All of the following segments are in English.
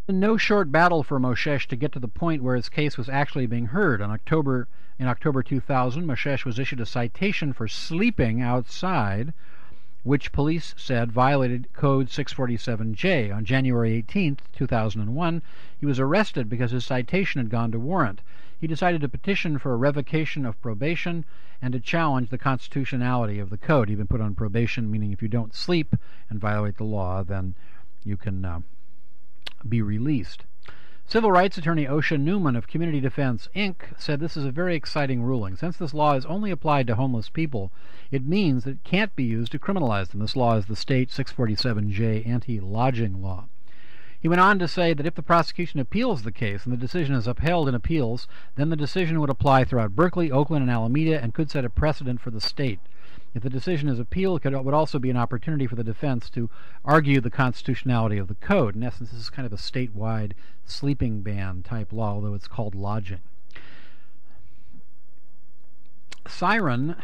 No short battle for Moshesh to get to the point where his case was actually being heard. In October 2000, Moshesh was issued a citation for sleeping outside, which police said violated Code 647J. On January 18, 2001, he was arrested because his citation had gone to warrant. He decided to petition for a revocation of probation and to challenge the constitutionality of the code. He'd been put on probation, meaning if you don't sleep and violate the law, then you can be released. Civil rights attorney Osha Newman of Community Defense, Inc. said this is a very exciting ruling. Since this law is only applied to homeless people, it means that it can't be used to criminalize them. This law is the state 647J anti-lodging law. He went on to say that if the prosecution appeals the case and the decision is upheld in appeals, then the decision would apply throughout Berkeley, Oakland, and Alameda and could set a precedent for the state. If the decision is appealed, it would also be an opportunity for the defense to argue the constitutionality of the code. In essence, this is kind of a statewide sleeping ban type law, although it's called lodging. Siren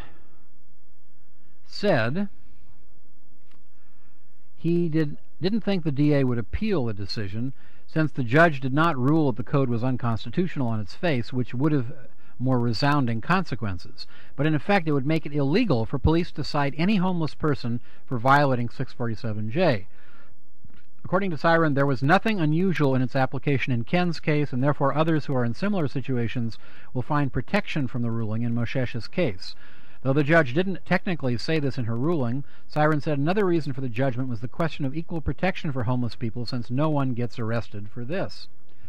said he didn't think the DA would appeal the decision, since the judge did not rule that the code was unconstitutional on its face, which would have more resounding consequences. But in effect, it would make it illegal for police to cite any homeless person for violating 647J. According to Siren, there was nothing unusual in its application in Ken's case, and therefore others who are in similar situations will find protection from the ruling in Moshesh's case. Though the judge didn't technically say this in her ruling, Siren said another reason for the judgment was the question of equal protection for homeless people, since no one gets arrested for this.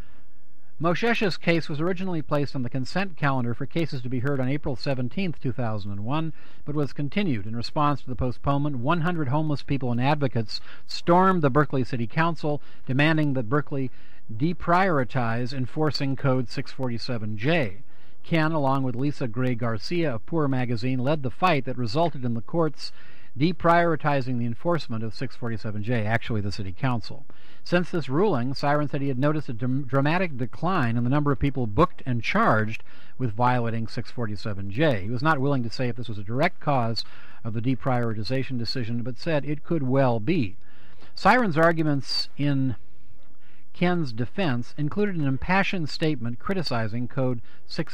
Moshesh's case was originally placed on the consent calendar for cases to be heard on April 17, 2001, but was continued. In response to the postponement, 100 homeless people and advocates stormed the Berkeley City Council, demanding that Berkeley deprioritize enforcing Code 647J. Ken, along with Lisa Gray Garcia of Poor Magazine, led the fight that resulted in the courts deprioritizing the enforcement of 647J, actually the City Council. Since this ruling, Siren said he had noticed a dramatic decline in the number of people booked and charged with violating 647J. He was not willing to say if this was a direct cause of the deprioritization decision, but said it could well be. Siren's arguments in Ken's defense included an impassioned statement criticizing Code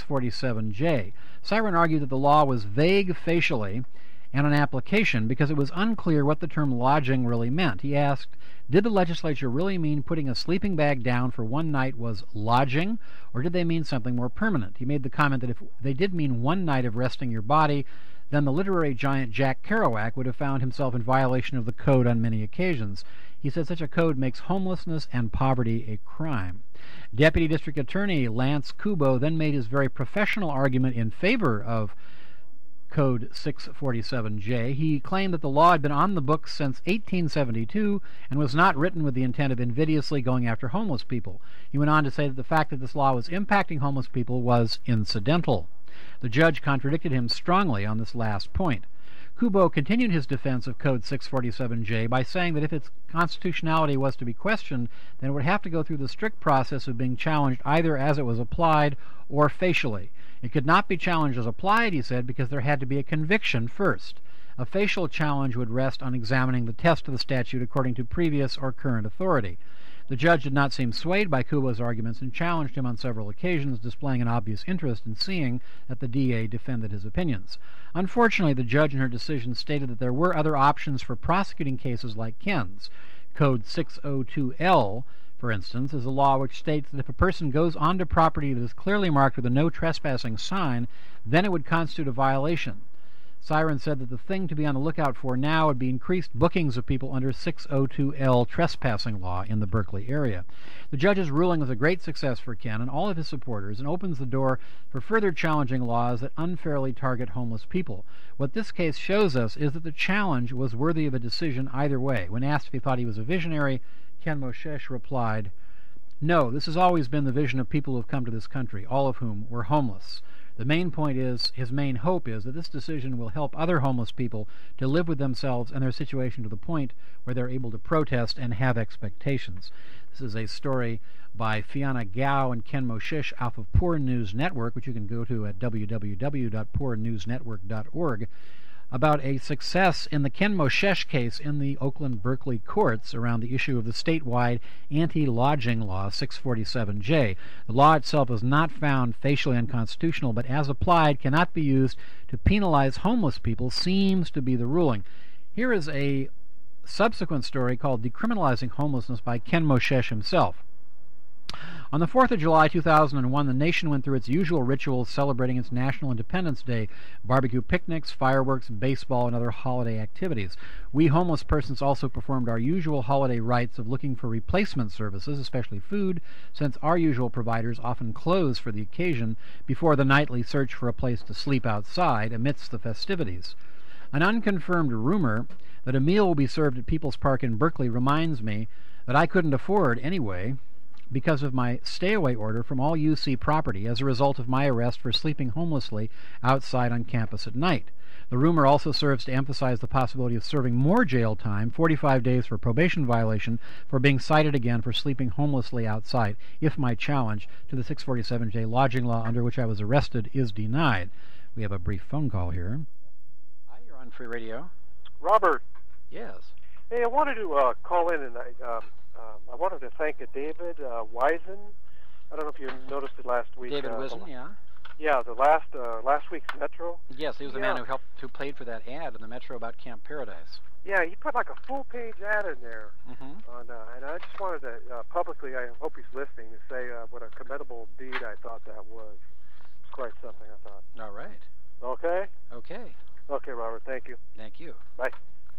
647J. Siren argued that the law was vague facially and on application because it was unclear what the term lodging really meant. He asked, did the legislature really mean putting a sleeping bag down for one night was lodging, or did they mean something more permanent? He made the comment that if they did mean one night of resting your body, then the literary giant Jack Kerouac would have found himself in violation of the code on many occasions. He said such a code makes homelessness and poverty a crime. Deputy District Attorney Lance Kubo then made his very professional argument in favor of Code 647J. He claimed that the law had been on the books since 1872 and was not written with the intent of invidiously going after homeless people. He went on to say that the fact that this law was impacting homeless people was incidental. The judge contradicted him strongly on this last point. Kubo continued his defense of Code 647J by saying that if its constitutionality was to be questioned, then it would have to go through the strict process of being challenged either as it was applied or facially. It could not be challenged as applied, he said, because there had to be a conviction first. A facial challenge would rest on examining the text of the statute according to previous or current authority. The judge did not seem swayed by Kubo's arguments and challenged him on several occasions, displaying an obvious interest in seeing that the DA defended his opinions. Unfortunately, the judge in her decision stated that there were other options for prosecuting cases like Ken's. Code 602L, for instance, is a law which states that if a person goes onto property that is clearly marked with a no trespassing sign, then it would constitute a violation. Siren said that the thing to be on the lookout for now would be increased bookings of people under 602L trespassing law in the Berkeley area. The judge's ruling was a great success for Ken and all of his supporters and opens the door for further challenging laws that unfairly target homeless people. What this case shows us is that the challenge was worthy of a decision either way. When asked if he thought he was a visionary, Ken Moshesh replied, "No, this has always been the vision of people who have come to this country, all of whom were homeless. The main point is, his main hope is that this decision will help other homeless people to live with themselves and their situation to the point where they're able to protest and have expectations." This is a story by Fiona Gao and Ken Moshesh off of Poor News Network, which you can go to at www.poornewsnetwork.org. about a success in the Ken Moshesh case in the Oakland Berkeley courts around the issue of the statewide anti-lodging law 647J. The law itself is not found facially unconstitutional, but as applied cannot be used to penalize homeless people seems to be the ruling. Here is a subsequent story called Decriminalizing Homelessness by Ken Moshesh himself. On the 4th of July 2001, the nation went through its usual rituals celebrating its National Independence Day, barbecue picnics, fireworks, baseball, and other holiday activities. We homeless persons also performed our usual holiday rites of looking for replacement services, especially food, since our usual providers often close for the occasion before the nightly search for a place to sleep outside amidst the festivities. An unconfirmed rumor that a meal will be served at People's Park in Berkeley reminds me that I couldn't afford anyway because of my stay-away order from all UC property as a result of my arrest for sleeping homelessly outside on campus at night. The rumor also serves to emphasize the possibility of serving more jail time, 45 days for probation violation, for being cited again for sleeping homelessly outside, if my challenge to the 647J lodging law under which I was arrested is denied. We have a brief phone call here. Hi, you're on Free Radio. Robert. Yes. Hey, I wanted to call in, and I wanted to thank David Wisen. I don't know if you noticed it last week. David Wisen, yeah. Yeah, the last week's Metro. Yes, he was the man who played for that ad in the Metro about Camp Paradise. Yeah, he put like a full-page ad in there. Mm-hmm. And I just wanted to publicly, I hope he's listening, to say what a commendable deed I thought that was. It's quite something, I thought. All right. Okay? Okay. Okay, Robert, thank you. Thank you. Bye.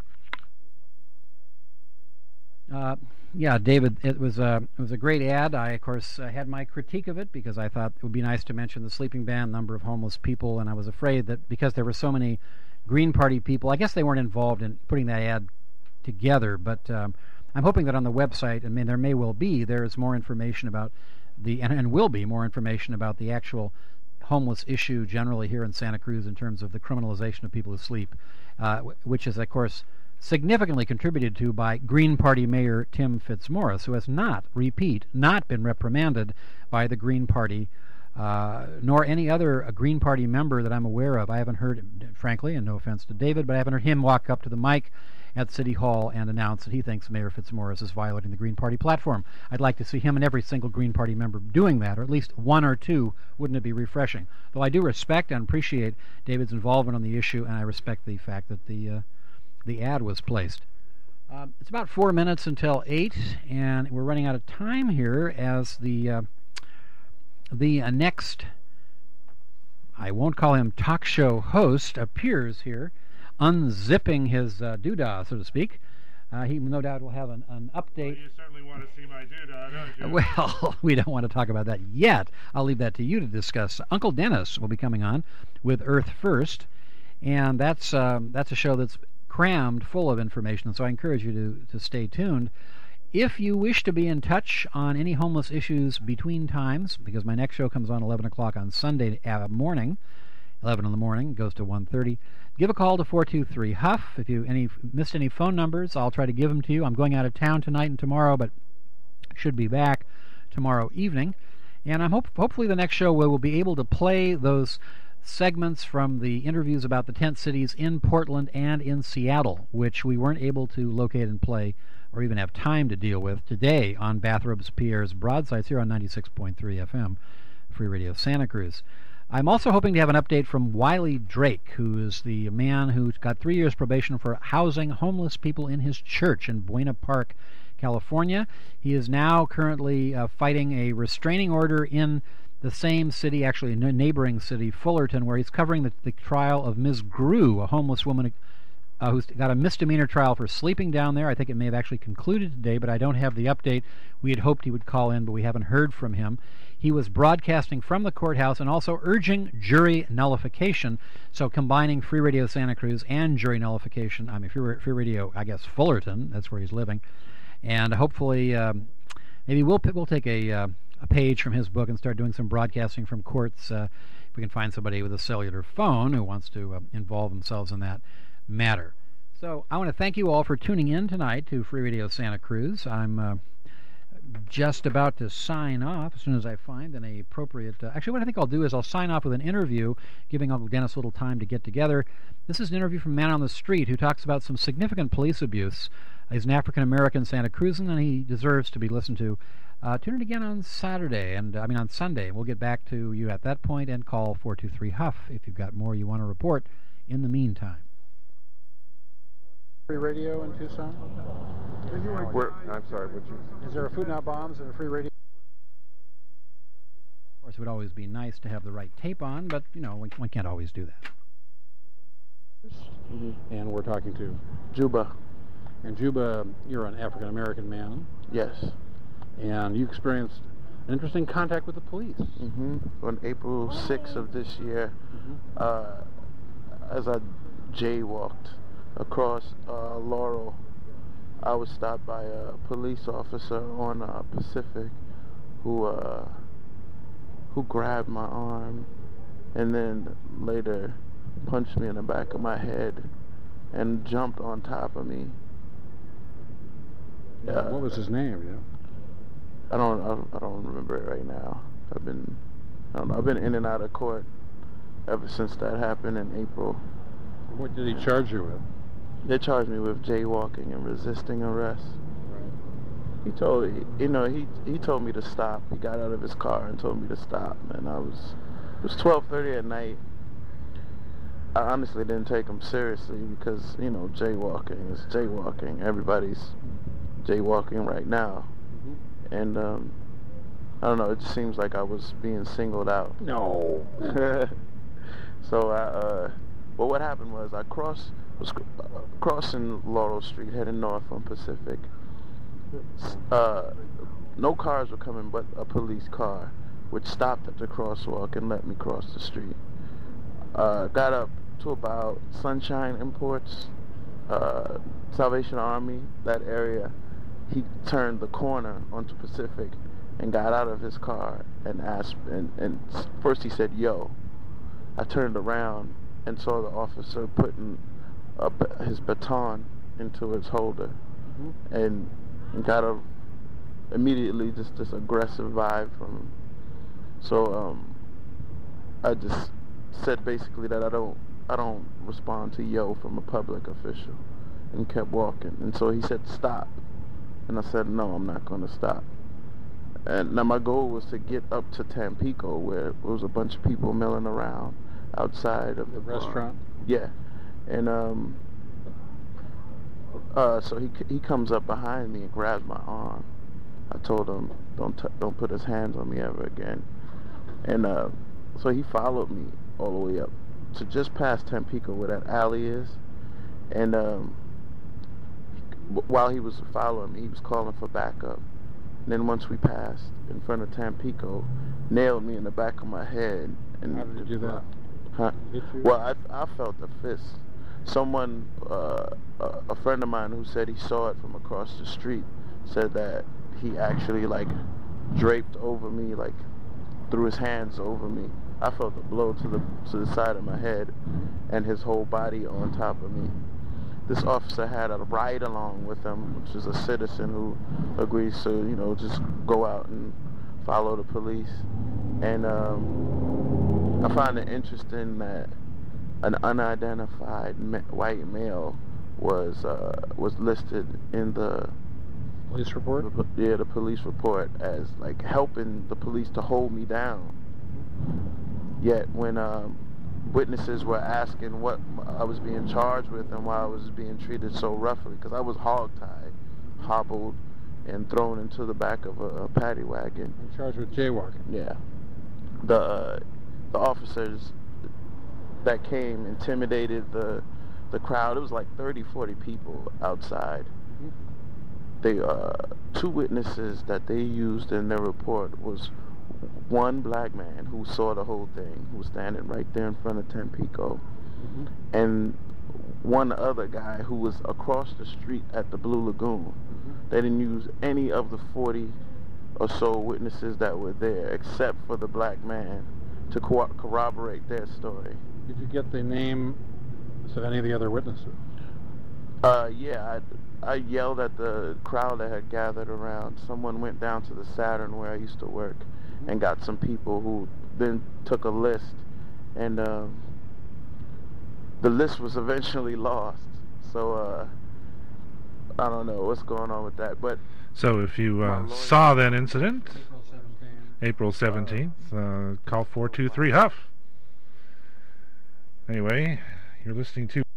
Yeah, David, it was a great ad. I, of course, had my critique of it because I thought it would be nice to mention the sleeping ban, number of homeless people, and I was afraid that because there were so many Green Party people, I guess they weren't involved in putting that ad together, but I'm hoping that on the website, I mean, there may well be, there's more information about and will be more information about the actual homeless issue generally here in Santa Cruz in terms of the criminalization of people who sleep, which is, of course, significantly contributed to by Green Party Mayor Tim Fitzmaurice, who has not been reprimanded by the Green Party, nor any other Green Party member that I'm aware of. I haven't heard, frankly, and no offense to David, but I haven't heard him walk up to the mic at City Hall and announce that he thinks Mayor Fitzmaurice is violating the Green Party platform. I'd like to see him and every single Green Party member doing that, or at least one or two. Wouldn't it be refreshing? Though I do respect and appreciate David's involvement on the issue, and I respect the fact that the ad was placed. It's about 4 minutes until 8, and we're running out of time here as the next, I won't call him talk show host, appears here, unzipping his doodah, so to speak. He no doubt will have an update. Well, you certainly want to see my doodah, don't you? Well, we don't want to talk about that yet. I'll leave that to you to discuss. Uncle Dennis will be coming on with Earth First, and that's a show that's crammed full of information, so I encourage you to stay tuned. If you wish to be in touch on any homeless issues between times, because my next show comes on 11 o'clock on Sunday morning, 11 in the morning, goes to 1:30, give a call to 423-HUFF. If you missed any phone numbers, I'll try to give them to you. I'm going out of town tonight and tomorrow, but should be back tomorrow evening. And I'm hopefully the next show we will be able to play those segments from the interviews about the tent cities in Portland and in Seattle, which we weren't able to locate and play or even have time to deal with today on Bathrobes Pierre's Broadsides here on 96.3 FM, Free Radio Santa Cruz. I'm also hoping to have an update from Wiley Drake, who is the man who got 3 years probation for housing homeless people in his church in Buena Park, California. He is now currently fighting a restraining order in the same city, actually a neighboring city, Fullerton, where he's covering the trial of Ms. Grew, a homeless woman who's got a misdemeanor trial for sleeping down there. I think it may have actually concluded today, but I don't have the update. We had hoped he would call in, but we haven't heard from him. He was broadcasting from the courthouse and also urging jury nullification, so combining Free Radio Santa Cruz and jury nullification, Free Radio, I guess, Fullerton, that's where he's living, and hopefully maybe we'll take a page from his book and start doing some broadcasting from courts if we can find somebody with a cellular phone who wants to involve themselves in that matter. So I want to thank you all for tuning in tonight to Free Radio Santa Cruz. I'm just about to sign off as soon as I find an appropriate... actually, what I think I'll do is I'll sign off with an interview, giving Uncle Dennis a little time to get together. This is an interview from a man on the street who talks about some significant police abuse. He's an African-American Santa Cruzan, and he deserves to be listened to. Tune in again on Saturday, on Sunday. We'll get back to you at that point, and call 423-HUFF if you've got more you want to report in the meantime. Free radio in Tucson? I'm sorry, would you? Is there a Food Not Bombs and a free radio? Of course, it would always be nice to have the right tape on, but, one can't always do that. Mm-hmm. And we're talking to Juba. And Juba, you're an African-American man. Yes. And you experienced an interesting contact with the police. Mm-hmm. On April 6th of this year, as I jaywalked across Laurel, I was stopped by a police officer on Pacific who grabbed my arm and then later punched me in the back of my head and jumped on top of me. What was his name? I don't remember it right now. I've been in and out of court ever since that happened in April. What did he charge you with? They charged me with jaywalking and resisting arrest. Right. He told me to stop. He got out of his car and told me to stop. And it was 12:30 at night. I honestly didn't take him seriously because jaywalking is jaywalking. Everybody's jaywalking right now. Mm-hmm. And I don't know. It just seems like I was being singled out. No. So what happened was I was crossing Laurel Street, heading north on Pacific. No cars were coming but a police car, which stopped at the crosswalk and let me cross the street. Got up to about Sunshine Imports, Salvation Army, that area. He turned the corner onto Pacific and got out of his car and asked, and first he said, "Yo." I turned around and saw the officer putting his baton into his holder, and got immediately just this aggressive vibe from him. So I just said basically that I don't respond to yo from a public official, and kept walking. And so he said stop, and I said no, I'm not going to stop. And now my goal was to get up to Tampico, where there was a bunch of people milling around outside of the restaurant. Yeah, and so he comes up behind me and grabs my arm. I told him don't put his hands on me ever again, and so he followed me all the way up to just past Tampico where that alley is, and while he was following me, he was calling for backup. And then once we passed in front of Tampico, nailed me in the back of my head. And how did you do that? Huh? Well, I felt the fist. Someone, a friend of mine who said he saw it from across the street, said that he actually draped over me, threw his hands over me. I felt a blow to the side of my head, and his whole body on top of me. This officer had a ride along with him, which is a citizen who agrees to, just go out and follow the police. And I find it interesting that an unidentified white male was listed in the police report. The police report as helping the police to hold me down. Yet when witnesses were asking what I was being charged with and why I was being treated so roughly, because I was hogtied, hobbled, and thrown into the back of a paddy wagon. I'm charged with jaywalking. Yeah. The officers that came intimidated the crowd. It was 30, 40 people outside. They two witnesses that they used in their report was one black man who saw the whole thing, who was standing right there in front of Tampico, and one other guy who was across the street at the Blue Lagoon. They didn't use any of the 40 or so witnesses that were there except for the black man to corroborate their story. Did you get the names of any of the other witnesses? Yeah, I yelled at the crowd that had gathered around. Someone went down to the Saturn where I used to work and got some people who then took a list, and the list was eventually lost. So I don't know what's going on with that. But So if you saw that incident, April 17th, call 423 Huff. Anyway, you're listening to